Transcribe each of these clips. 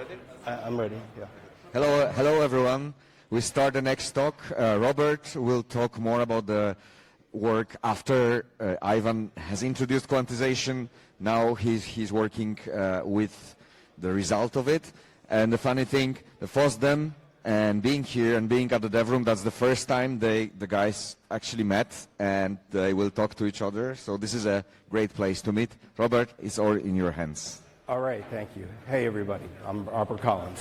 I'm ready, yeah. Hello everyone. We start the next talk. Robert will talk more about the work after Ivan has introduced quantization. Now he's working with the result of it. And the funny thing, the FOSDEM and being here and being at the dev room, that's the first time the guys actually met and they will talk to each other. So this is a great place to meet. Robert, it's all in your hands. All right, thank you. Hey everybody, I'm Robert Collins.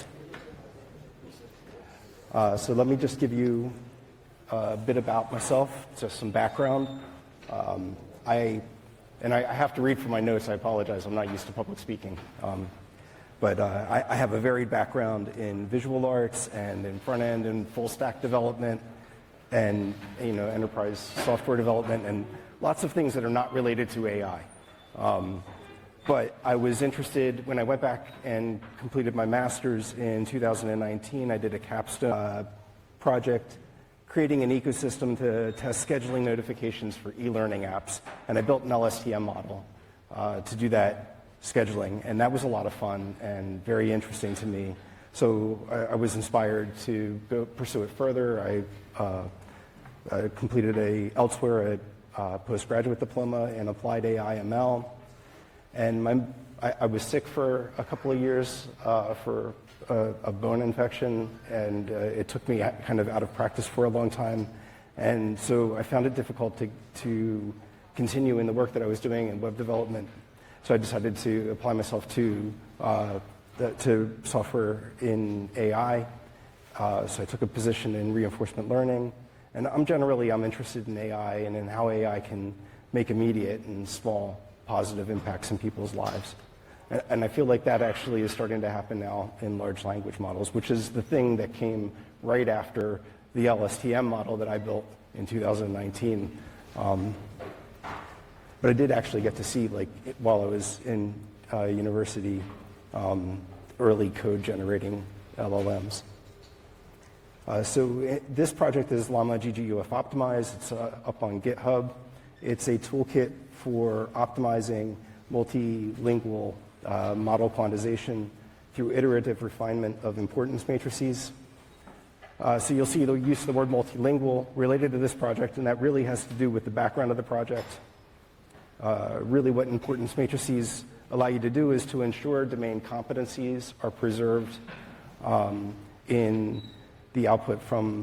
So let me just give you a bit about myself, just some background. I have to read from my notes, I apologize, I'm not used to public speaking. But I have a varied background in visual arts and in front-end and full-stack development and enterprise software development and lots of things that are not related to AI. But I was interested, when I went back and completed my master's in 2019, I did a capstone project creating an ecosystem to test scheduling notifications for e-learning apps. And I built an LSTM model to do that scheduling. And that was a lot of fun and very interesting to me. So I was inspired to go pursue it further. I completed elsewhere a postgraduate diploma in applied AI ML. And I was sick for a couple of years for a bone infection, and it took me kind of out of practice for a long time. And so I found it difficult to continue in the work that I was doing in web development. So I decided to apply myself to software in AI. So I took a position in reinforcement learning. And I'm interested in AI and in how AI can make immediate and small positive impacts in people's lives. And I feel like that actually is starting to happen now in large language models, which is the thing that came right after the LSTM model that I built in 2019. But I did actually get to see, like, while I was in university, early code generating LLMs. So this project is Llama GGUF Optimize. It's up on GitHub. It's a toolkit for optimizing multilingual model quantization through iterative refinement of importance matrices. So you'll see the use of the word multilingual related to this project, and that really has to do with the background of the project. Really what importance matrices allow you to do is to ensure domain competencies are preserved in the output from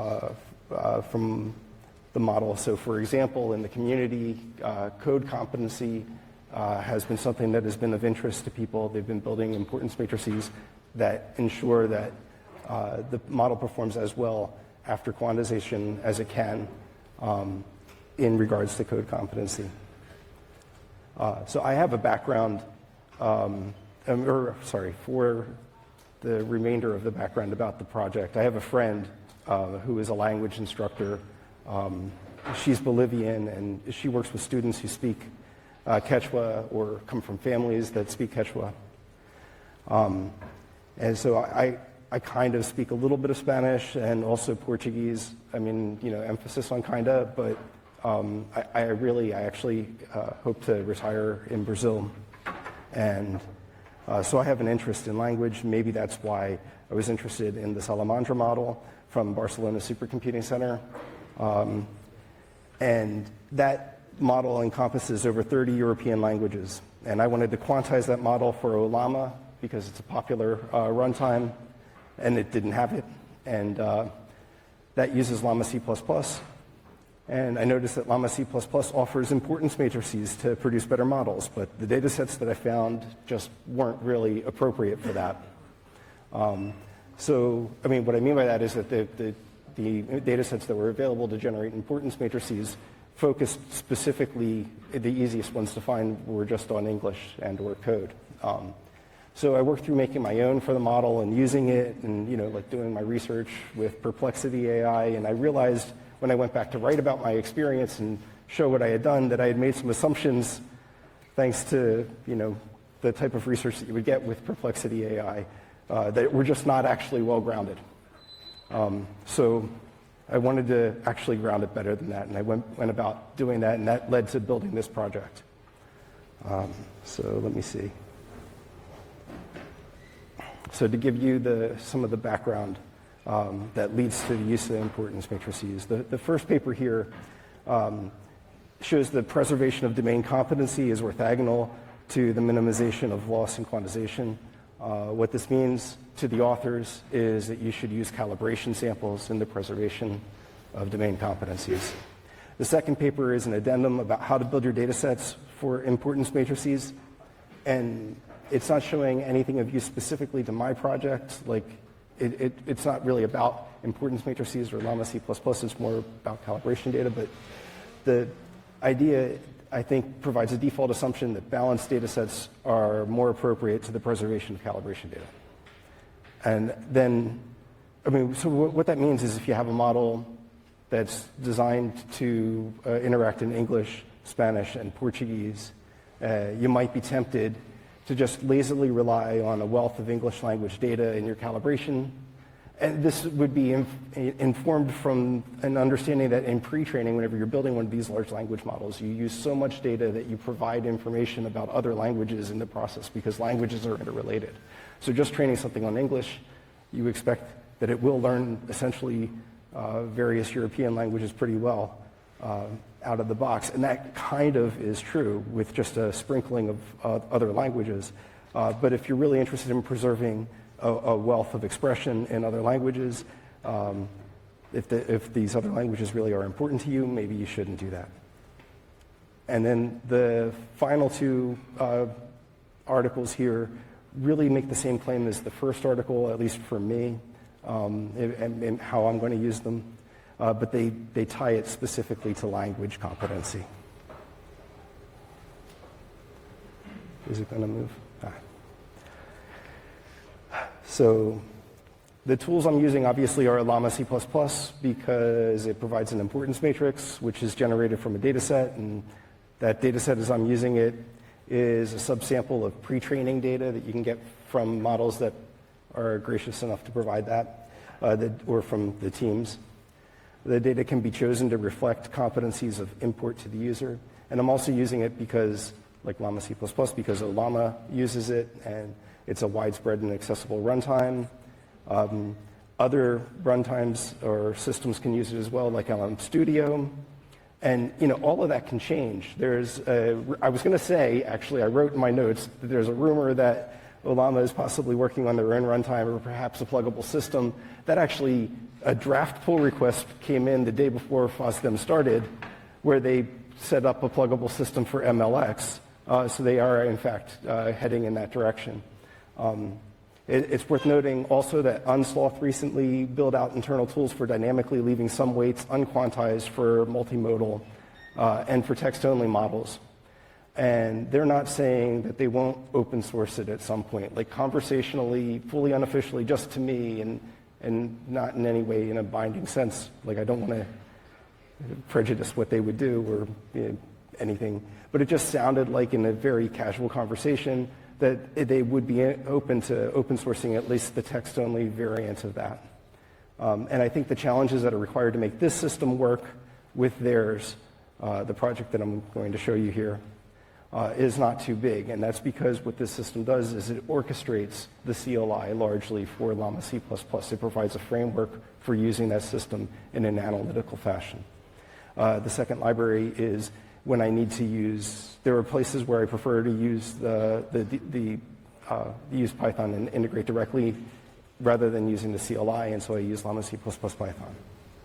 the model. So for example, in the community, code competency has been something that has been of interest to people. They've been building importance matrices that ensure that the model performs as well after quantization as it can in regards to code competency. So I have a background, for the remainder of the background about the project. I have a friend who is a language instructor. She's Bolivian, and she works with students who speak Quechua or come from families that speak Quechua. And so I kind of speak a little bit of Spanish and also Portuguese. I mean, emphasis on kinda, but I actually hope to retire in Brazil. And so I have an interest in language. Maybe that's why I was interested in the Salamandra model from Barcelona Supercomputing Center. And that model encompasses over 30 European languages. And I wanted to quantize that model for Ollama because it's a popular runtime, and it didn't have it. And that uses Llama C++. And I noticed that Llama C++ offers importance matrices to produce better models, but the data sets that I found just weren't really appropriate for that. So, I mean, what I mean by that is that the data sets that were available to generate importance matrices focused specifically, the easiest ones to find were just on English and or code. So I worked through making my own for the model and using it and, like doing my research with Perplexity AI, and I realized when I went back to write about my experience and show what I had done that I had made some assumptions thanks to, the type of research that you would get with Perplexity AI that were just not actually well-grounded. So I wanted to actually ground it better than that, and I went about doing that, and that led to building this project. So let me see. So to give you some of the background that leads to the use of importance matrices, the first paper here shows the preservation of domain competency is orthogonal to the minimization of loss and quantization. What this means to the authors is that you should use calibration samples in the preservation of domain competencies. The second paper is an addendum about how to build your data sets for importance matrices, and it's not showing anything of use specifically to my project. Like, it's not really about importance matrices or Llama C++, it's more about calibration data, but the idea, I think, provides a default assumption that balanced data sets are more appropriate to the preservation of calibration data. And then, so what that means is if you have a model that's designed to interact in English, Spanish, and Portuguese, you might be tempted to just lazily rely on a wealth of English language data in your calibration. And this would be informed from an understanding that in pre-training, whenever you're building one of these large language models, you use so much data that you provide information about other languages in the process because languages are interrelated. So just training something on English, you expect that it will learn essentially various European languages pretty well out of the box. And that kind of is true with just a sprinkling of other languages. But if you're really interested in preserving a wealth of expression in other languages, if these other languages really are important to you, maybe you shouldn't do that. And then the final two articles here really make the same claim as the first article, at least for me, and how I'm going to use them. But they tie it specifically to language competency. Is it going to move? So the tools I'm using obviously are Llama C++ because it provides an importance matrix, which is generated from a data set, and that data set as I'm using it is a subsample of pre-training data that you can get from models that are gracious enough to provide that, or from the teams. The data can be chosen to reflect competencies of import to the user, and I'm also using it because, like Llama C++, because Ollama uses it, and it's a widespread and accessible runtime. Other runtimes or systems can use it as well, like LM Studio. And all of that can change. I was going to say, actually, I wrote in my notes that there's a rumor that Ollama is possibly working on their own runtime or perhaps a pluggable system. That actually, a draft pull request came in the day before FOSDEM started, where they set up a pluggable system for MLX. So they are, in fact, heading in that direction. It's worth noting also that Unsloth recently built out internal tools for dynamically leaving some weights unquantized for multimodal and for text-only models. And they're not saying that they won't open source it at some point, like conversationally, fully unofficially, just to me, and not in any way in a binding sense. Like, I don't want to prejudice what they would do or anything. But it just sounded like in a very casual conversation that they would be open to open sourcing at least the text-only variant of that. And I think the challenges that are required to make this system work with theirs, the project that I'm going to show you here, is not too big. And that's because what this system does is it orchestrates the CLI largely for Llama C++. It provides a framework for using that system in an analytical fashion. The second library is when I need to use, there are places where I prefer to use use Python and integrate directly rather than using the CLI, and so I use Llama C++ Python.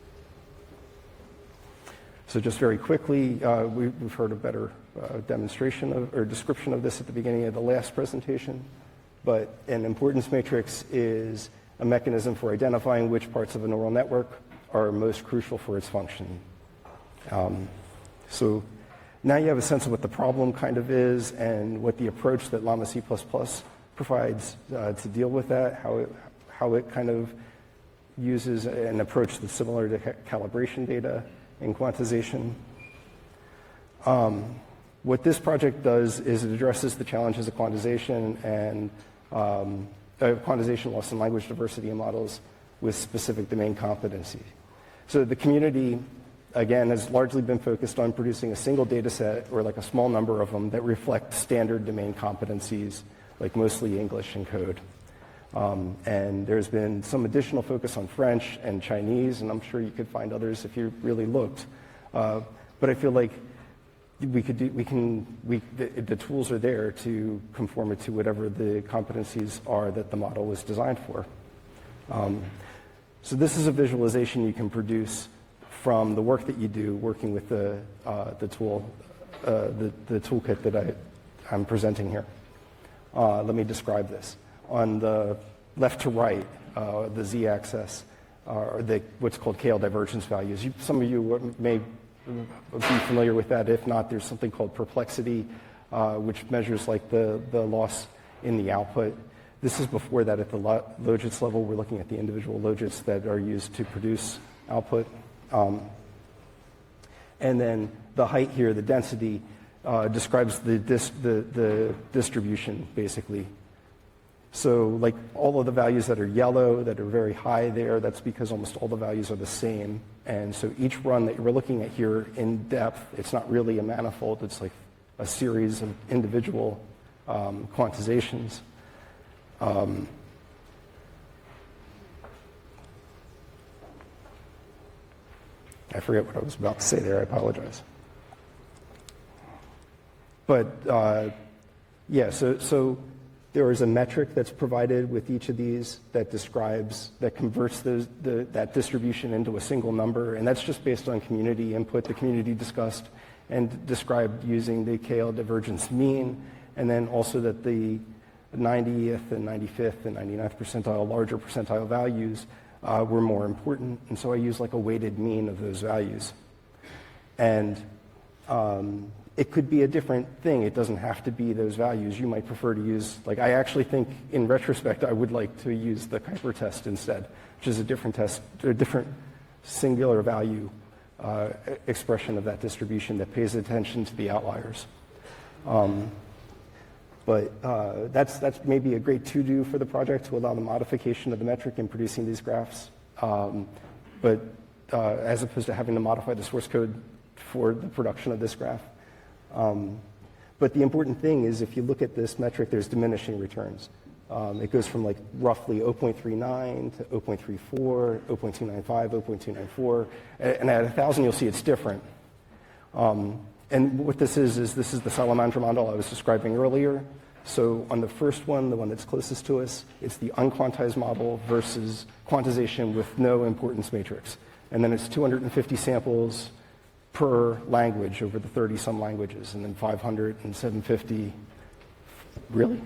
So just very quickly, we've heard a better demonstration or description of this at the beginning of the last presentation, but an importance matrix is a mechanism for identifying which parts of a neural network are most crucial for its function. So now you have a sense of what the problem kind of is and what the approach that Llama C++ provides to deal with that, how it kind of uses an approach that's similar to calibration data and quantization. What this project does is it addresses the challenges of quantization and quantization loss and language diversity in models with specific domain competency. So the community, again, has largely been focused on producing a single data set or like a small number of them that reflect standard domain competencies, like mostly English and code. And there's been some additional focus on French and Chinese, and I'm sure you could find others if you really looked. But I feel like the tools are there to conform it to whatever the competencies are that the model was designed for. So this is a visualization you can produce from the work that you do working with the toolkit that I'm presenting here. Let me describe this. On the left to right, the z-axis, are what's called KL divergence values. Some of you may be familiar with that. If not, there's something called perplexity, which measures like the loss in the output. This is before that at the logits level. We're looking at the individual logits that are used to produce output. And then the height here, the density, describes the distribution, basically. So like all of the values that are yellow, that are very high there, that's because almost all the values are the same. And so each run that we're looking at here in depth, it's not really a manifold, it's like a series of individual quantizations. I forget what I was about to say there, I apologize. But yeah, so there is a metric that's provided with each of these that converts that distribution into a single number, and that's just based on community input. The community discussed and described using the KL divergence mean, and then also that the 90th and 95th and 99th percentile, larger percentile values were more important, and so I use like a weighted mean of those values. And it could be a different thing. It doesn't have to be those values. You might prefer to use, like I actually think in retrospect I would like to use the Kuiper test instead, which is a different test, a different singular value expression of that distribution that pays attention to the outliers. But that's maybe a great to-do for the project to allow the modification of the metric in producing these graphs. But as opposed to having to modify the source code for the production of this graph. But the important thing is if you look at this metric, there's diminishing returns. It goes from like roughly 0.39 to 0.34, 0.295, 0.294, and at 1,000 you'll see it's different. And what this is this is the Salamandra model I was describing earlier. So on the first one, the one that's closest to us, it's the unquantized model versus quantization with no importance matrix. And then it's 250 samples per language over the 30-some languages, and then 500 and 750. Really?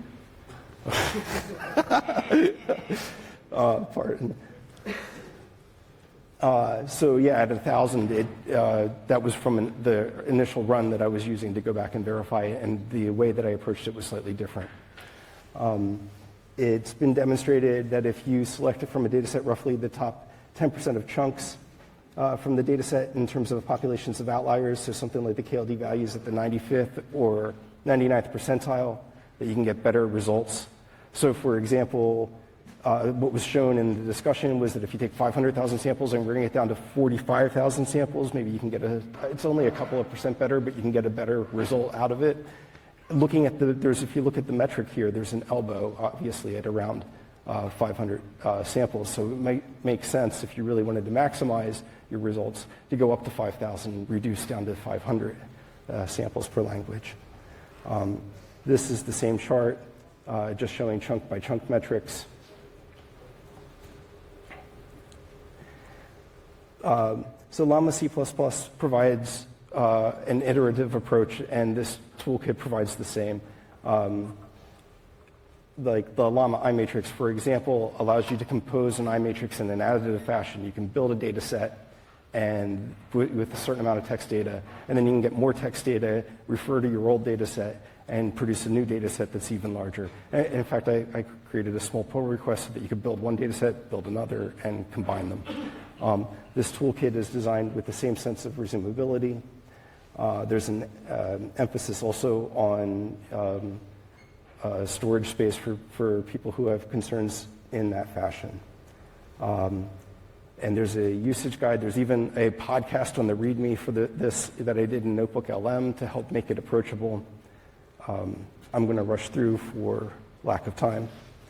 Pardon. So yeah, at 1,000, that was from the initial run that I was using to go back and verify, and the way that I approached it was slightly different. It's been demonstrated that if you select it from a data set, roughly the top 10% of chunks from the data set in terms of populations of outliers, so something like the KLD values at the 95th or 99th percentile, that you can get better results. So for example, what was shown in the discussion was that if you take 500,000 samples and bring it down to 45,000 samples, maybe you can get it's only a couple of percent better, but you can get a better result out of it. Looking at if you look at the metric here, there's an elbow, obviously, at around 500 samples. So it might make sense if you really wanted to maximize your results to go up to 5,000, reduce down to 500 samples per language. This is the same chart, just showing chunk by chunk metrics. So Llama C++ provides an iterative approach, and this toolkit provides the same. Like the Llama iMatrix, for example, allows you to compose an iMatrix in an additive fashion. You can build a data set and with a certain amount of text data, and then you can get more text data, refer to your old data set, and produce a new data set that's even larger. And in fact, I created a small pull request so that you could build one data set, build another, and combine them. This toolkit is designed with the same sense of resumability. There's an emphasis also on storage space for people who have concerns in that fashion. And there's a usage guide. There's even a podcast on the README for this that I did in Notebook LM to help make it approachable. I'm going to rush through for lack of time.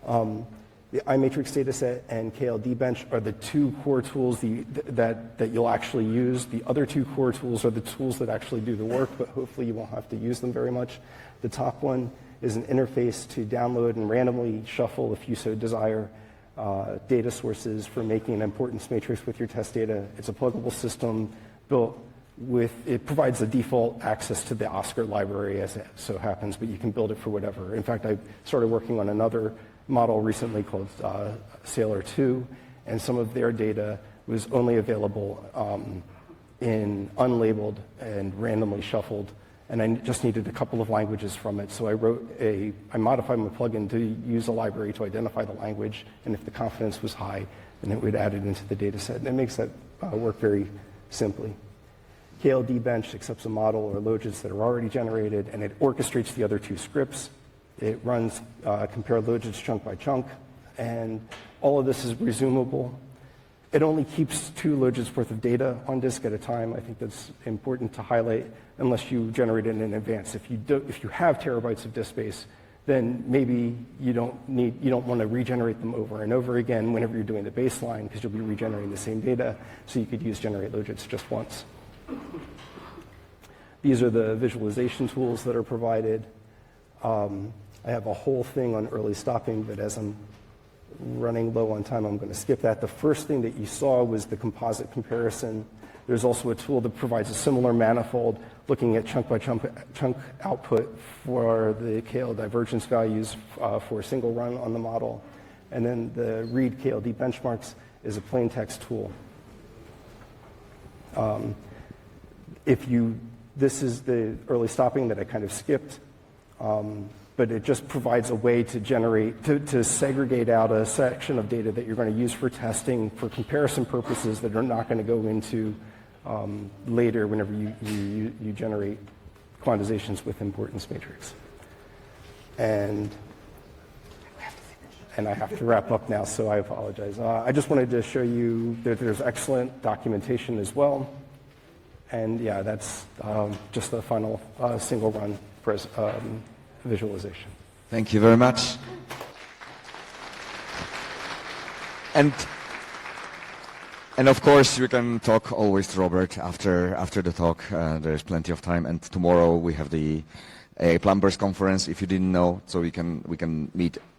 The iMatrix dataset and KLDbench are the two core tools that you'll actually use. The other two core tools are the tools that actually do the work, but hopefully you won't have to use them very much. The top one is an interface to download and randomly shuffle, if you so desire, data sources for making an importance matrix with your test data. It's a pluggable system built with, it provides the default access to the Oscar library as it so happens, but you can build it for whatever. In fact, I started working on another model recently called Sailor 2, and some of their data was only available in unlabeled and randomly shuffled, and I just needed a couple of languages from it. So I modified my plugin to use a library to identify the language, and if the confidence was high, then it would add it into the data set. And it makes that work very simply. KLDbench accepts a model or logits that are already generated, and it orchestrates the other two scripts. It runs compare logits chunk by chunk, and all of this is resumable. It only keeps 2 logits worth of data on disk at a time. I think that's important to highlight, unless you generate it in advance. If you have terabytes of disk space, then maybe you don't want to regenerate them over and over again whenever you're doing the baseline, because you'll be regenerating the same data, so you could use generate logits just once. These are the visualization tools that are provided. I have a whole thing on early stopping, but as I'm running low on time, I'm going to skip that. The first thing that you saw was the composite comparison. There's also a tool that provides a similar manifold looking at chunk by chunk output for the KL divergence values for a single run on the model. And then the read KLD benchmarks is a plain text tool. This is the early stopping that I kind of skipped, but it just provides a way to generate, to segregate out a section of data that you're going to use for testing for comparison purposes that are not going to go into later whenever you generate quantizations with importance matrix. And I have to wrap up now, so I apologize. I just wanted to show you that there's excellent documentation as well. And yeah, that's just the final single run visualization. Thank you very much. And of course, you can talk always to Robert after the talk. There's plenty of time. And tomorrow we have the AI Plumbers conference, if you didn't know, so we can meet